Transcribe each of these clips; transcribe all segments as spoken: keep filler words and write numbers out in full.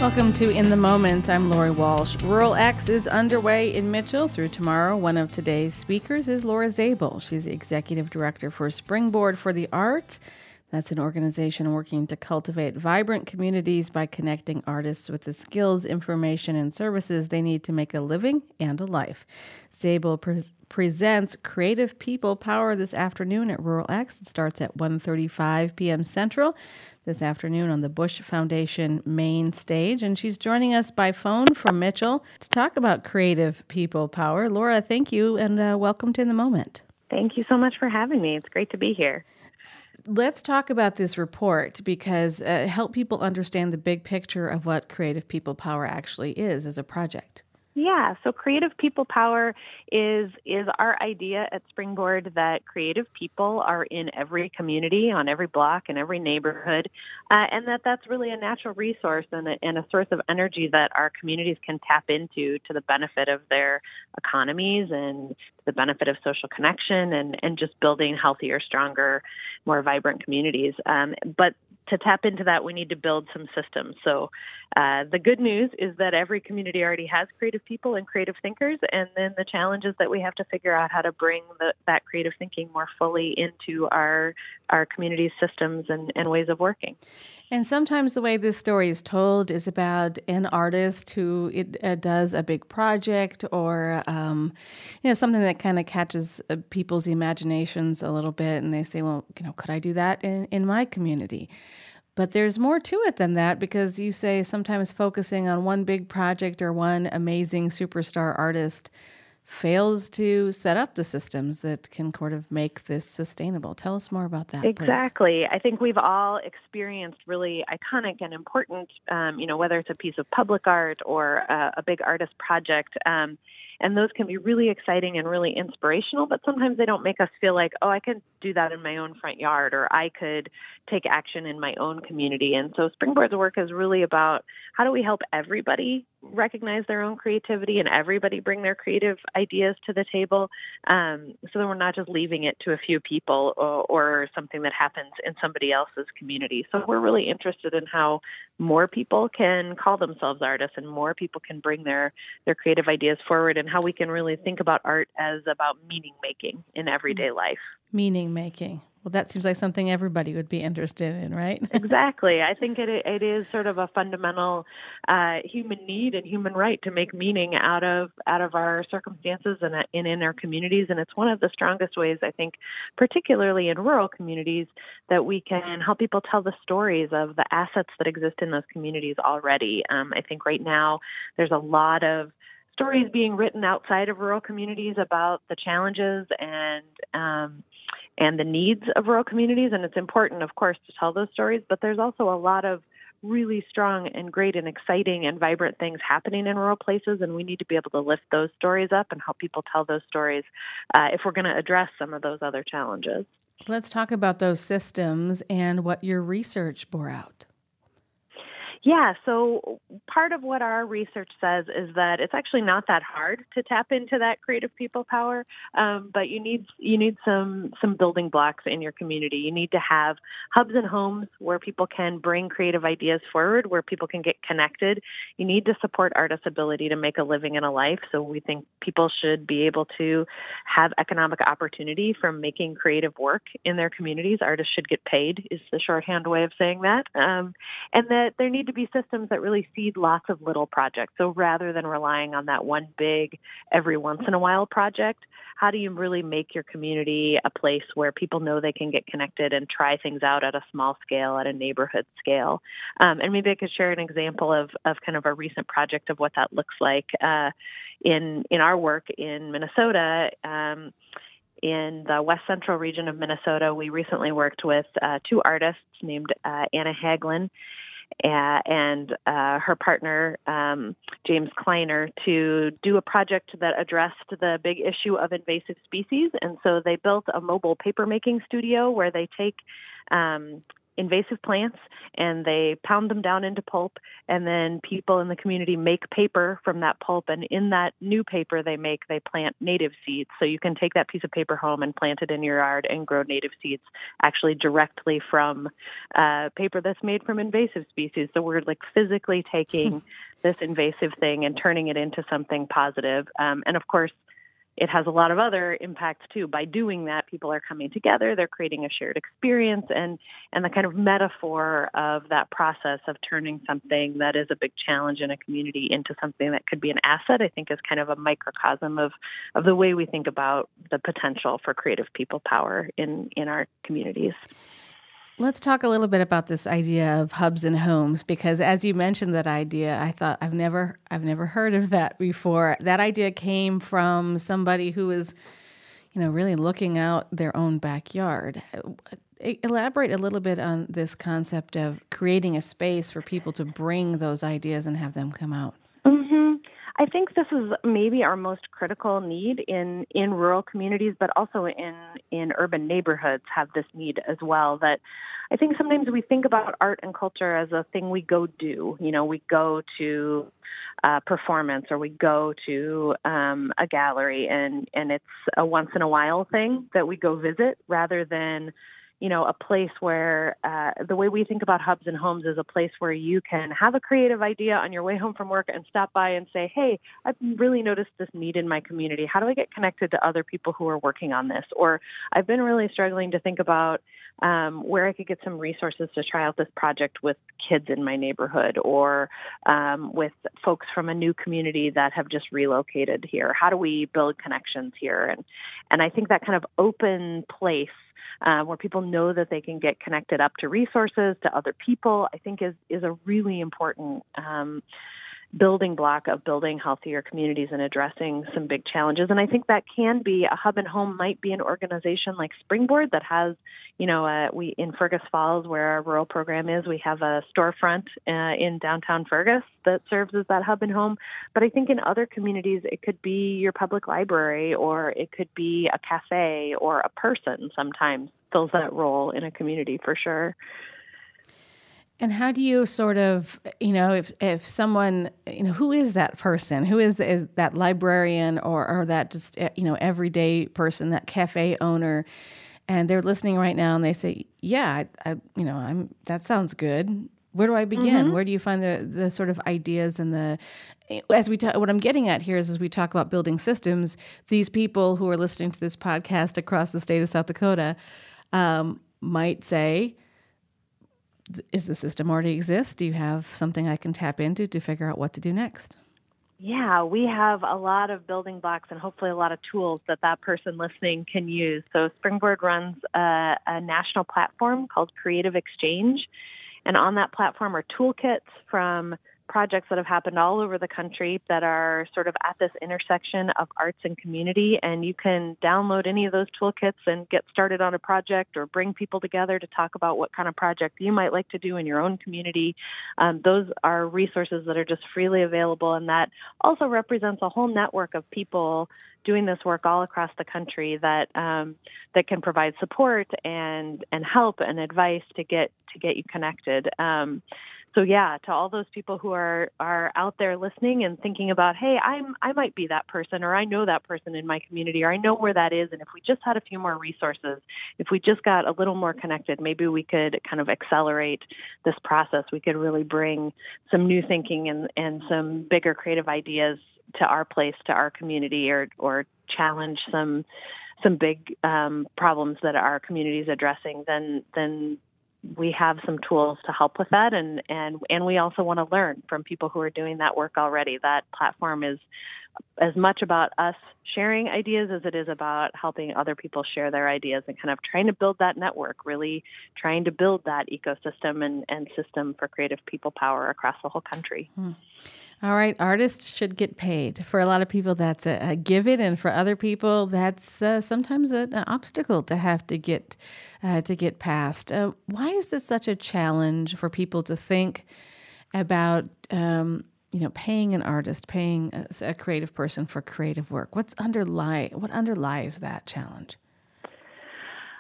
Welcome to In the Moment. I'm Lori Walsh. Rural X is underway in Mitchell through tomorrow. One of today's speakers is Laura Zabel. She's the Executive Director for Springboard for the Arts. That's an organization working to cultivate vibrant communities by connecting artists with the skills, information, and services they need to make a living and a life. Zabel pre- presents Creative People Power this afternoon at Rural X. It starts at one thirty-five p.m. Central this afternoon on the Bush Foundation main stage. And she's joining us by phone from Mitchell to talk about Creative People Power. Laura, thank you, and uh, welcome to In the Moment. Thank you so much for having me. It's great to be here. Let's talk about this report because uh, help people understand the big picture of what Creative People Power actually is as a project. Yeah, so Creative People Power is is our idea at Springboard that creative people are in every community, on every block, in every neighborhood, uh, and that that's really a natural resource and a, and a source of energy that our communities can tap into to the benefit of their economies and to the benefit of social connection and, and just building healthier, stronger, more vibrant communities. Um, but to tap into that, we need to build some systems. So uh, the good news is that every community already has creative people and creative thinkers, and then the challenge is that we have to figure out how to bring the, that creative thinking more fully into our our community systems and, and ways of working. And sometimes the way this story is told is about an artist who it, uh, does a big project or, um, you know, something that kind of catches uh, people's imaginations a little bit. And they say, well, you know, could I do that in, in my community? But there's more to it than that because you say sometimes focusing on one big project or one amazing superstar artist fails to set up the systems that can sort of make this sustainable. Tell us more about that, Exactly. please. I think we've all experienced really iconic and important, um, you know, whether it's a piece of public art or a, a big artist project. Um, and those can be really exciting and really inspirational, but sometimes they don't make us feel like, oh, I can do that in my own front yard, or I could take action in my own community. And so Springboard's work is really about how do we help everybody recognize their own creativity and everybody bring their creative ideas to the table, um, so that we're not just leaving it to a few people or, or something that happens in somebody else's community. So we're really interested in how more people can call themselves artists and more people can bring their, their creative ideas forward, and how we can really think about art as about meaning making in everyday life. Meaning making. Well, that seems like something everybody would be interested in, right? Exactly. I think it it is sort of a fundamental uh, human need and human right to make meaning out of out of our circumstances and, and in our communities. And it's one of the strongest ways, I think, particularly in rural communities, that we can help people tell the stories of the assets that exist in those communities already. Um, I think right now there's a lot of stories being written outside of rural communities about the challenges and um, and the needs of rural communities. And it's important, of course, to tell those stories, but there's also a lot of really strong and great and exciting and vibrant things happening in rural places, and we need to be able to lift those stories up and help people tell those stories uh, if we're going to address some of those other challenges. Let's talk about those systems and what your research bore out. Yeah, so part of what our research says is that it's actually not that hard to tap into that creative people power, um, but you need you need some some building blocks in your community. You need to have hubs and homes where people can bring creative ideas forward, where people can get connected. You need to support artists' ability to make a living and a life. So we think people should be able to have economic opportunity from making creative work in their communities. Artists should get paid is the shorthand way of saying that, um, and that there need to be systems that really seed lots of little projects. So rather than relying on that one big every once in a while project, how do you really make your community a place where people know they can get connected and try things out at a small scale, at a neighborhood scale? Um, and maybe I could share an example of, of kind of a recent project of what that looks like uh, in in our work in Minnesota. Um, In the West Central region of Minnesota, we recently worked with uh, two artists named uh, Anna Haglin Uh, and uh, her partner, um, James Kleiner, to do a project that addressed the big issue of invasive species. And so they built a mobile paper-making studio where they take um, invasive plants, and they pound them down into pulp, and then people in the community make paper from that pulp, and in that new paper they make, they plant native seeds. So you can take that piece of paper home and plant it in your yard and grow native seeds actually directly from uh, paper that's made from invasive species. So we're like physically taking this invasive thing and turning it into something positive. Um, and of course, it has a lot of other impacts too. By doing that, people are coming together, they're creating a shared experience, and, and the kind of metaphor of that process of turning something that is a big challenge in a community into something that could be an asset, I think is kind of a microcosm of, of the way we think about the potential for creative people power in, in our communities. Let's talk a little bit about this idea of hubs and homes, because as you mentioned that idea, I thought I've never I've never heard of that before. That idea came from somebody who was, you know, really looking out their own backyard. Elaborate a little bit on this concept of creating a space for people to bring those ideas and have them come out. Mm-hmm. I think this is maybe our most critical need in, in rural communities, but also in, in urban neighborhoods have this need as well. That I think sometimes we think about art and culture as a thing we go do. You know, we go to a performance or we go to um, a gallery, and, and it's a once in a while thing that we go visit rather than, you know, a place where uh, the way we think about hubs and homes is a place where you can have a creative idea on your way home from work and stop by and say, hey, I've really noticed this need in my community. How do I get connected to other people who are working on this? Or I've been really struggling to think about um, where I could get some resources to try out this project with kids in my neighborhood, or um, with folks from a new community that have just relocated here. How do we build connections here? And, and I think that kind of open place Uh, where people know that they can get connected up to resources, to other people, I think is, is a really important um, building block of building healthier communities and addressing some big challenges. And I think that can be a hub and home might be an organization like Springboard that has, you know, uh, we in Fergus Falls, where our rural program is, we have a storefront uh, in downtown Fergus that serves as that hub and home. But I think in other communities, it could be your public library, or it could be a cafe, or a person sometimes fills that role in a community for sure. And how do you sort of, you know, if if someone, you know, who is that person? Who is, the, is that librarian or, or that just, you know, everyday person, that cafe owner, and they're listening right now and they say, yeah, I, I you know, I'm that sounds good. Where do I begin? Mm-hmm. Where do you find the, the sort of ideas and the, as we talk, what I'm getting at here is as we talk about building systems, these people who are listening to this podcast across the state of South Dakota um, might say, is the system already exist? Do you have something I can tap into to figure out what to do next? Yeah, we have a lot of building blocks and hopefully a lot of tools that that person listening can use. So Springboard runs a, a national platform called Creative Exchange. And on that platform are toolkits from projects that have happened all over the country that are sort of at this intersection of arts and community. And you can download any of those toolkits and get started on a project, or bring people together to talk about what kind of project you might like to do in your own community. Um, those are resources that are just freely available. And that also represents a whole network of people doing this work all across the country that um, that can provide support and and help and advice to get to get you connected. Um, so yeah, to all those people who are are out there listening and thinking about, hey, I'm I might be that person, or I know that person in my community, or I know where that is, and if we just had a few more resources, if we just got a little more connected, maybe we could kind of accelerate this process. We could really bring some new thinking and and some bigger creative ideas to our place, to our community, or or challenge some some big um, problems that our community is addressing, then then we have some tools to help with that. And, and, and we also want to learn from people who are doing that work already. That platform is as much about us sharing ideas as it is about helping other people share their ideas and kind of trying to build that network, really trying to build that ecosystem and, and system for creative people power across the whole country. Hmm. All right. Artists should get paid. For a lot of people, that's a, a given, and for other people, that's uh, sometimes a, an obstacle to have to get uh, to get past. Uh, why is this such a challenge for people to think about, um, you know, paying an artist, paying a, a creative person for creative work? What's underlie what underlies that challenge?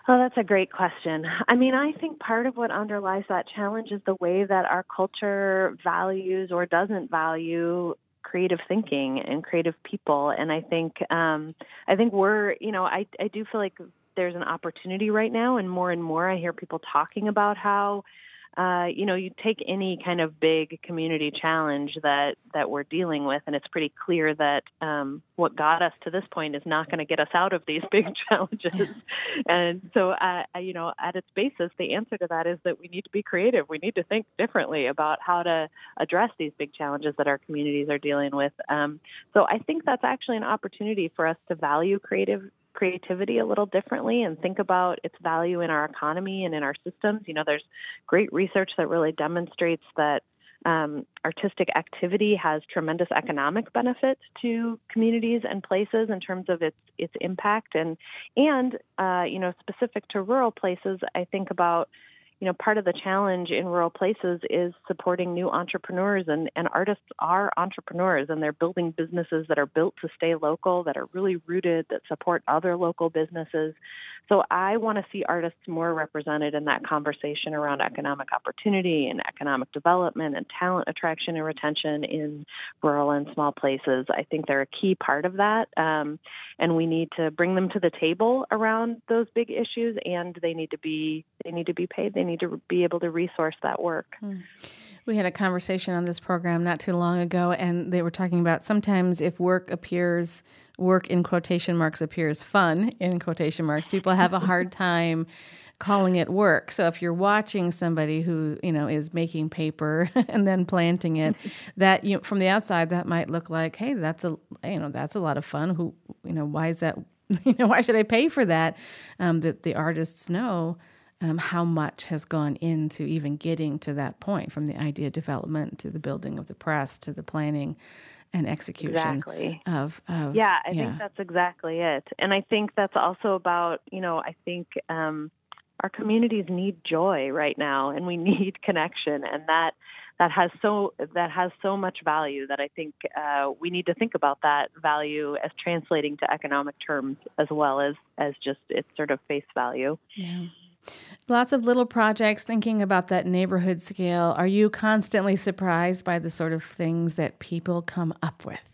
Oh, that's a great question. I mean, I think part of what underlies that challenge is the way that our culture values or doesn't value creative thinking and creative people. And I think, um, I think we're, you know, I, I do feel like there's an opportunity right now, and more and more I hear people talking about how, uh, you know, you take any kind of big community challenge that, that we're dealing with, and it's pretty clear that um, what got us to this point is not going to get us out of these big challenges. And so, uh, you know, at its basis, the answer to that is that we need to be creative. We need to think differently about how to address these big challenges that our communities are dealing with. Um, so I think that's actually an opportunity for us to value creative creativity a little differently and think about its value in our economy and in our systems. You know, there's great research that really demonstrates that um, artistic activity has tremendous economic benefits to communities and places in terms of its its impact. And and uh, you know, specific to rural places, I think about, you know, part of the challenge in rural places is supporting new entrepreneurs, and, and artists are entrepreneurs, and they're building businesses that are built to stay local, that are really rooted, that support other local businesses. So I want to see artists more represented in that conversation around economic opportunity and economic development and talent attraction and retention in rural and small places. I think they're a key part of that, um, and we need to bring them to the table around those big issues, and they need to be they need to be paid. They need to be able to resource that work. Hmm. We had a conversation on this program not too long ago, and they were talking about sometimes if work appears, work in quotation marks appears fun in quotation marks, people have a hard time calling it work. So if you're watching somebody who, you know, is making paper and then planting it, that, you know, from the outside, that might look like, hey, that's a, you know, that's a lot of fun. Who, you know, why is that, you know, why should I pay for that? Um, that the artists know Um, how much has gone into even getting to that point, from the idea development to the building of the press to the planning and execution Exactly. of, of yeah, I yeah. think that's exactly it. And I think that's also about, you know, I think um, our communities need joy right now, and we need connection, and that that has so that has so much value that I think uh, we need to think about that value as translating to economic terms as well as as just its sort of face value. Yeah. Lots of little projects, thinking about that neighborhood scale. Are you constantly surprised by the sort of things that people come up with?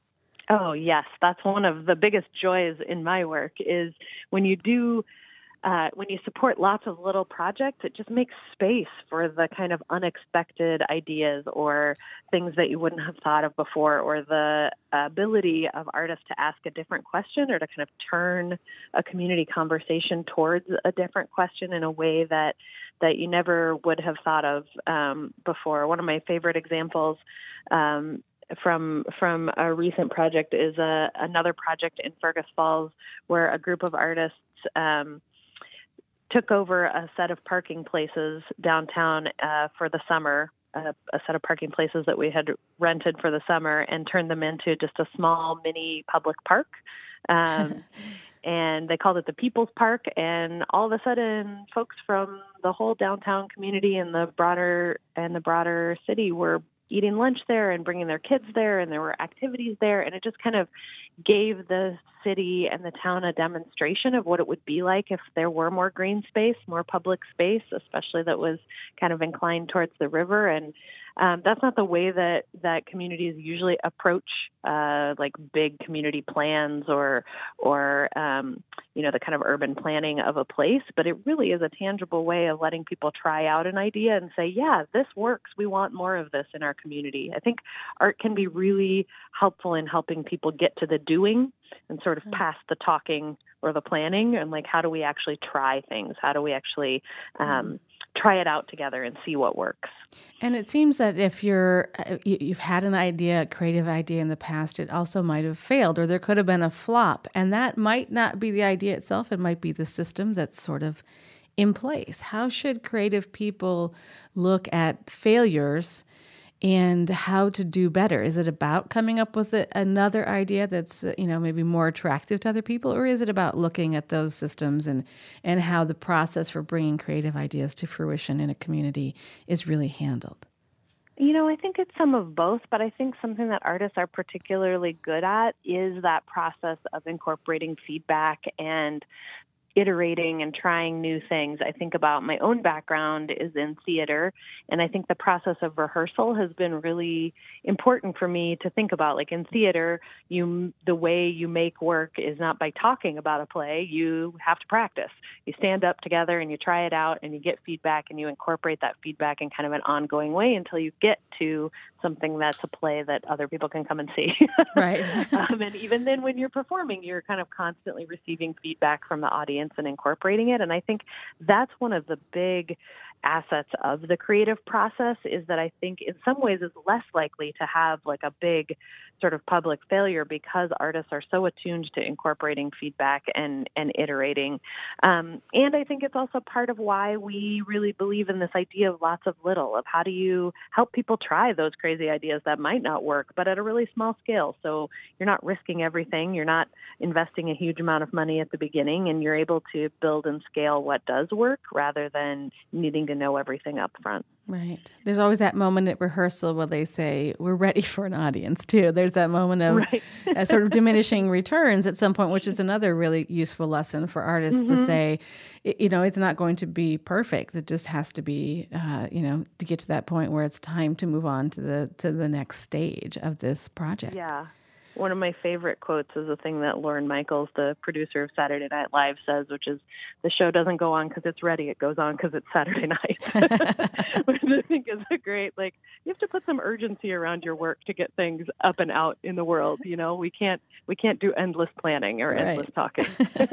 Oh, yes. That's one of the biggest joys in my work is when you do, uh, when you support lots of little projects, it just makes space for the kind of unexpected ideas or things that you wouldn't have thought of before, or the ability of artists to ask a different question or to kind of turn a community conversation towards a different question in a way that that you never would have thought of um, before. One of my favorite examples um, from from a recent project is a, another project in Fergus Falls where a group of artists um, took over a set of parking places downtown uh, for the summer, uh, a set of parking places that we had rented for the summer, and turned them into just a small mini public park. Um, and they called it the People's Park. And all of a sudden, folks from the whole downtown community and the broader and the broader city were eating lunch there and bringing their kids there, and there were activities there, and it just kind of gave the city and the town a demonstration of what it would be like if there were more green space, more public space, especially that was kind of inclined towards the river. And um, that's not the way that, that communities usually approach uh, like big community plans or, or um, you know, the kind of urban planning of a place. But it really is a tangible way of letting people try out an idea and say, yeah, this works. We want more of this in our community. I think art can be really helpful in helping people get to the doing and sort of past the talking or the planning, and like, how do we actually try things? How do we actually um, try it out together and see what works? And it seems that if you're, you've had an idea, a creative idea in the past, it also might have failed, or there could have been a flop. And that might not be the idea itself. It might be the system that's sort of in place. How should creative people look at failures and how to do better? Is it about coming up with a, another idea that's, uh, you know, maybe more attractive to other people? Or is it about looking at those systems and, and how the process for bringing creative ideas to fruition in a community is really handled? You know, I think it's some of both, but I think something that artists are particularly good at is that process of incorporating feedback and iterating and trying new things. I think about my own background is in theater, and I think the process of rehearsal has been really important for me to think about. Like in theater, you the way you make work is not by talking about a play. You have to practice. You stand up together and you try it out and you get feedback and you incorporate that feedback in kind of an ongoing way until you get to something that's a play that other people can come and see. Right. um, and even then when you're performing, you're kind of constantly receiving feedback from the audience and incorporating it. And I think that's one of the big assets of the creative process, is that I think in some ways is less likely to have like a big sort of public failure because artists are so attuned to incorporating feedback and, and iterating. Um, and I think it's also part of why we really believe in this idea of lots of little, of how do you help people try those crazy ideas that might not work, but at a really small scale. So you're not risking everything. You're not investing a huge amount of money at the beginning, and you're able to build and scale what does work rather than needing to know everything up front. Right. There's always that moment at rehearsal where they say, we're ready for an audience, too. There's that moment of right. uh, sort of diminishing returns at some point, which is another really useful lesson for artists mm-hmm. to say, you know, it's not going to be perfect. It just has to be, uh, you know, to get to that point where it's time to move on to the to the next stage of this project. Yeah. One of my favorite quotes is a thing that Lorne Michaels, the producer of Saturday Night Live, says, which is, the show doesn't go on because it's ready. It goes on because it's Saturday night, which I think is a great, like, you have to put some urgency around your work to get things up and out in the world. You know, we can't, we can't do endless planning or right. endless talking.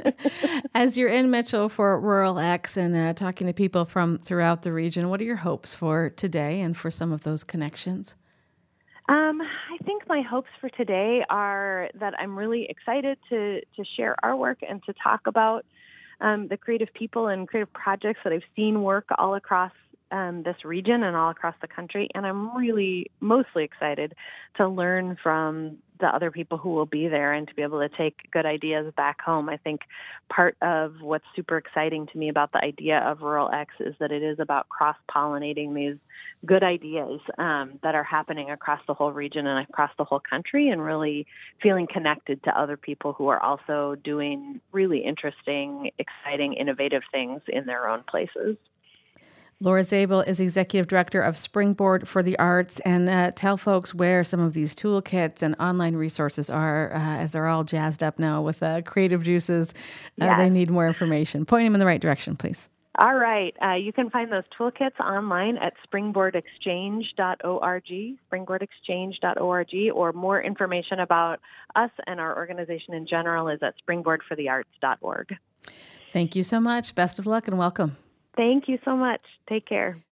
As you're in Mitchell for Rural X and uh, talking to people from throughout the region, what are your hopes for today and for some of those connections? Um, I think my hopes for today are that I'm really excited to, to share our work and to talk about um, the creative people and creative projects that I've seen work all across um, this region and all across the country. And I'm really mostly excited to learn from the other people who will be there and to be able to take good ideas back home. I think part of what's super exciting to me about the idea of Rural X is that it is about cross-pollinating these good ideas um, that are happening across the whole region and across the whole country, and really feeling connected to other people who are also doing really interesting, exciting, innovative things in their own places. Laura Zabel is Executive Director of Springboard for the Arts, and uh, tell folks where some of these toolkits and online resources are, uh, as they're all jazzed up now with uh, creative juices. Uh, yes. They need more information. Point them in the right direction, please. All right. Uh, you can find those toolkits online at springboard exchange dot org, springboard exchange dot org, or more information about us and our organization in general is at springboard for the arts dot org. Thank you so much. Best of luck and welcome. Thank you so much. Take care.